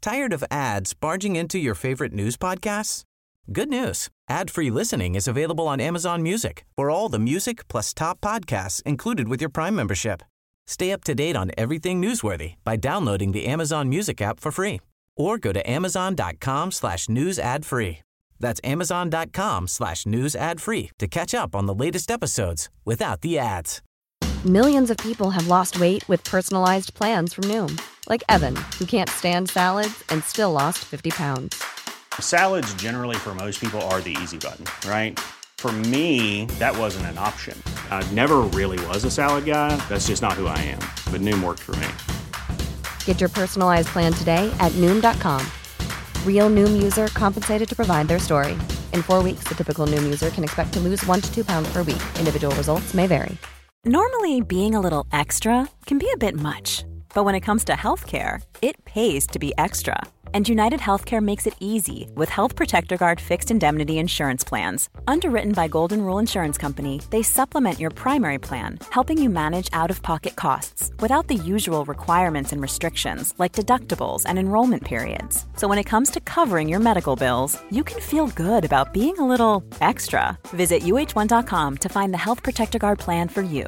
Tired of ads barging into your favorite news podcasts? Good news. Ad-free listening is available on Amazon Music for all the music plus top podcasts included with your Prime membership. Stay up to date on everything newsworthy by downloading the Amazon Music app for free or go to amazon.com/news ad free. That's amazon.com/news ad free to catch up on the latest episodes without the ads. Millions of people have lost weight with personalized plans from Noom. Like Evan, who can't stand salads and still lost 50 pounds. Salads generally for most people are the easy button, right? For me, that wasn't an option. I never really was a salad guy. That's just not who I am. But Noom worked for me. Get your personalized plan today at Noom.com. Real Noom user compensated to provide their story. In 4 weeks, the typical Noom user can expect to lose 1 to 2 pounds per week. Individual results may vary. Normally, being a little extra can be a bit much. But when it comes to healthcare, it pays to be extra. And United Healthcare makes it easy with Health Protector Guard fixed indemnity insurance plans. Underwritten by Golden Rule Insurance Company, they supplement your primary plan, helping you manage out-of-pocket costs without the usual requirements and restrictions like deductibles and enrollment periods. So when it comes to covering your medical bills, you can feel good about being a little extra. Visit uh1.com to find the Health Protector Guard plan for you.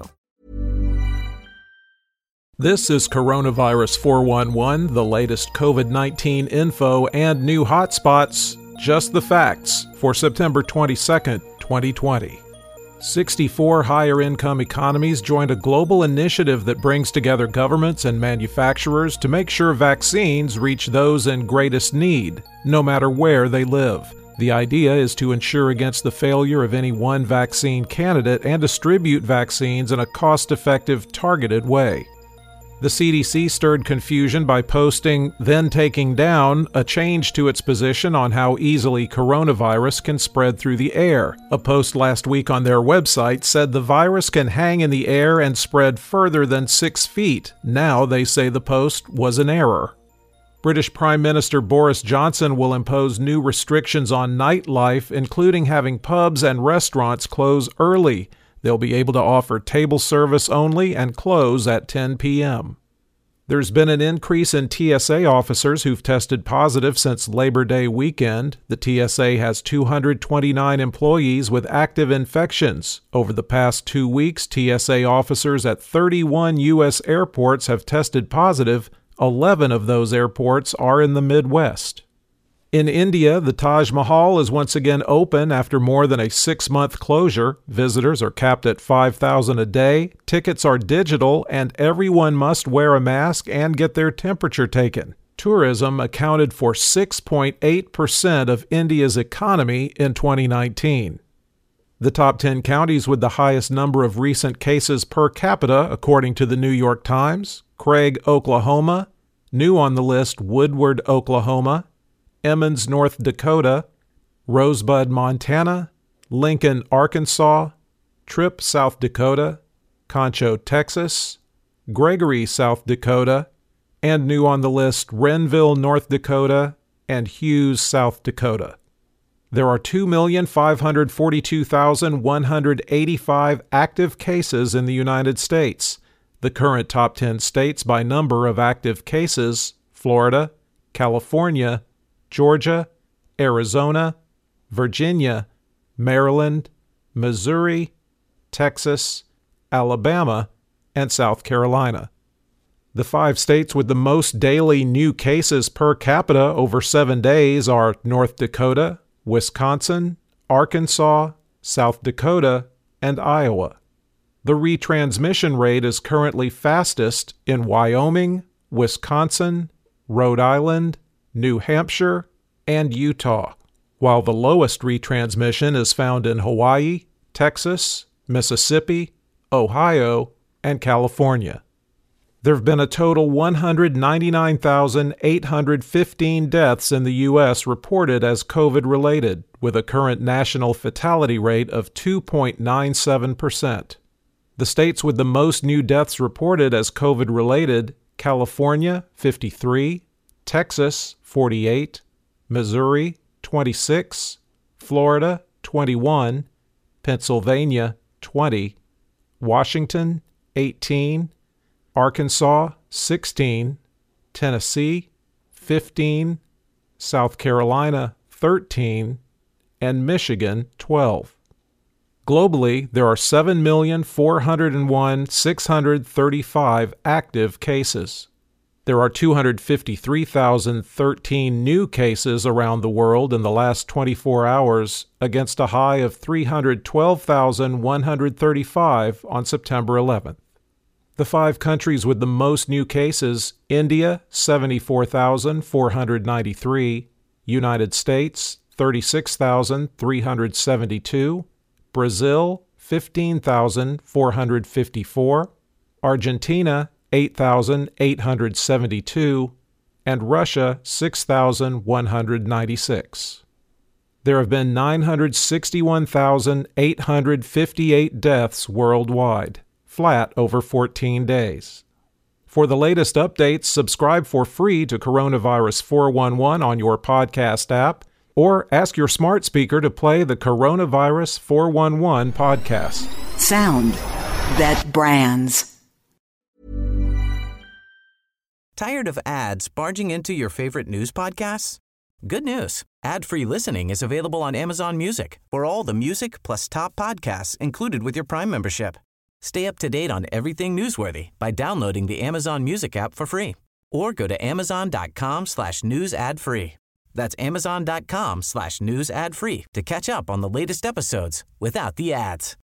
This is Coronavirus 411, the latest COVID-19 info and new hotspots, just the facts, for September 22nd, 2020. 64 higher-income economies joined a global initiative that brings together governments and manufacturers to make sure vaccines reach those in greatest need, no matter where they live. The idea is to ensure against the failure of any one vaccine candidate and distribute vaccines in a cost-effective, targeted way. The CDC stirred confusion by posting, then taking down, a change to its position on how easily coronavirus can spread through the air. A post last week on their website said the virus can hang in the air and spread further than 6 feet. Now they say the post was an error. British Prime Minister Boris Johnson will impose new restrictions on nightlife, including having pubs and restaurants close early. They'll be able to offer table service only and close at 10 p.m. There's been an increase in TSA officers who've tested positive since Labor Day weekend. The TSA has 229 employees with active infections. Over the past 2 weeks, TSA officers at 31 U.S. airports have tested positive. 11 of those airports are in the Midwest. In India, the Taj Mahal is once again open after more than a 6-month closure. Visitors are capped at 5,000 a day, tickets are digital, and everyone must wear a mask and get their temperature taken. Tourism accounted for 6.8% of India's economy in 2019. The top 10 counties with the highest number of recent cases per capita, according to the New York Times: Craig, Oklahoma; new on the list, Woodward, Oklahoma; Emmons, North Dakota; Rosebud, Montana; Lincoln, Arkansas; Tripp, South Dakota; Concho, Texas; Gregory, South Dakota; and new on the list, Renville, North Dakota; and Hughes, South Dakota. There are 2,542,185 active cases in the United States. The current top 10 states by number of active cases: Florida, California, Georgia, Arizona, Virginia, Maryland, Missouri, Texas, Alabama, and South Carolina. The 5 states with the most daily new cases per capita over 7 days are North Dakota, Wisconsin, Arkansas, South Dakota, and Iowa. The retransmission rate is currently fastest in Wyoming, Wisconsin, Rhode Island, New Hampshire, and Utah, while the lowest retransmission is found in Hawaii, Texas, Mississippi, Ohio, and California. There have been a total 199,815 deaths in the U.S. reported as COVID-related, with a current national fatality rate of 2.97%. The states with the most new deaths reported as COVID-related: California, 53, Texas, 48, Missouri, 26, Florida, 21, Pennsylvania, 20, Washington, 18, Arkansas, 16, Tennessee, 15, South Carolina 13, and Michigan 12. Globally, there are 7,401,635 active cases. There are 253,013 new cases around the world in the last 24 hours against a high of 312,135 on September 11th. The 5 countries with the most new cases: India, 74,493, United States, 36,372, Brazil, 15,454, Argentina, 8,872, and Russia, 6,196. There have been 961,858 deaths worldwide, flat over 14 days. For the latest updates, subscribe for free to Coronavirus 411 on your podcast app, or ask your smart speaker to play the Coronavirus 411 podcast. Sound that brands. Tired of ads barging into your favorite news podcasts? Good news. Ad-free listening is available on Amazon Music for all the music plus top podcasts included with your Prime membership. Stay up to date on everything newsworthy by downloading the Amazon Music app for free, or go to amazon.com/news ad free. That's amazon.com/news ad free to catch up on the latest episodes without the ads.